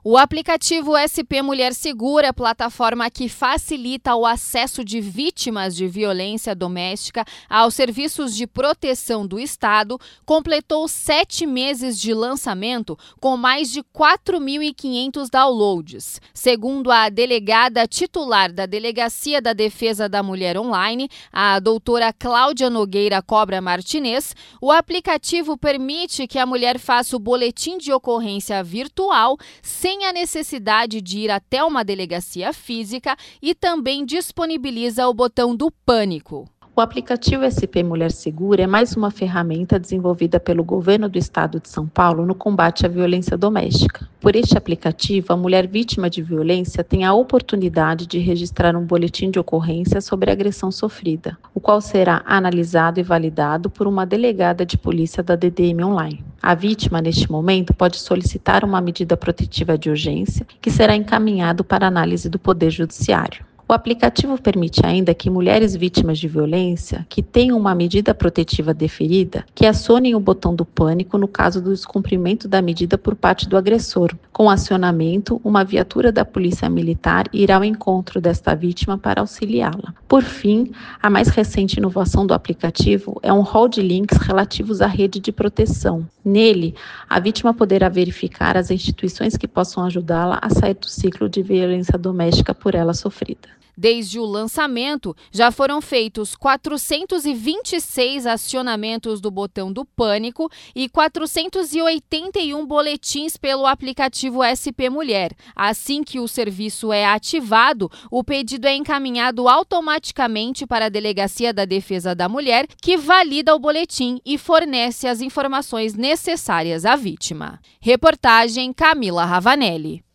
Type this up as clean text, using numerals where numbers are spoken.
O aplicativo SP Mulher Segura, plataforma que facilita o acesso de vítimas de violência doméstica aos serviços de proteção do Estado, completou 7 meses de lançamento com mais de 4.500 downloads. Segundo a delegada titular da Delegacia da Defesa da Mulher Online, a doutora Cláudia Nogueira Cobra Martinez, o aplicativo permite que a mulher faça o boletim de ocorrência virtual sem a necessidade de ir até uma delegacia física e também disponibiliza o botão do pânico. O aplicativo SP Mulher Segura é mais uma ferramenta desenvolvida pelo Governo do Estado de São Paulo no combate à violência doméstica. Por este aplicativo, a mulher vítima de violência tem a oportunidade de registrar um boletim de ocorrência sobre a agressão sofrida, o qual será analisado e validado por uma delegada de polícia da DDM Online. A vítima, neste momento, pode solicitar uma medida protetiva de urgência, que será encaminhado para análise do Poder Judiciário. O aplicativo permite ainda que mulheres vítimas de violência que tenham uma medida protetiva deferida, que acionem o botão do pânico no caso do descumprimento da medida por parte do agressor. Com acionamento, uma viatura da Polícia Militar irá ao encontro desta vítima para auxiliá-la. Por fim, a mais recente inovação do aplicativo é um rol de links relativos à rede de proteção. Nele, a vítima poderá verificar as instituições que possam ajudá-la a sair do ciclo de violência doméstica por ela sofrida. Desde o lançamento, já foram feitos 426 acionamentos do botão do pânico e 481 boletins pelo aplicativo SP Mulher. Assim que o serviço é ativado, o pedido é encaminhado automaticamente para a Delegacia da Defesa da Mulher, que valida o boletim e fornece as informações necessárias à vítima. Reportagem Camila Ravanelli.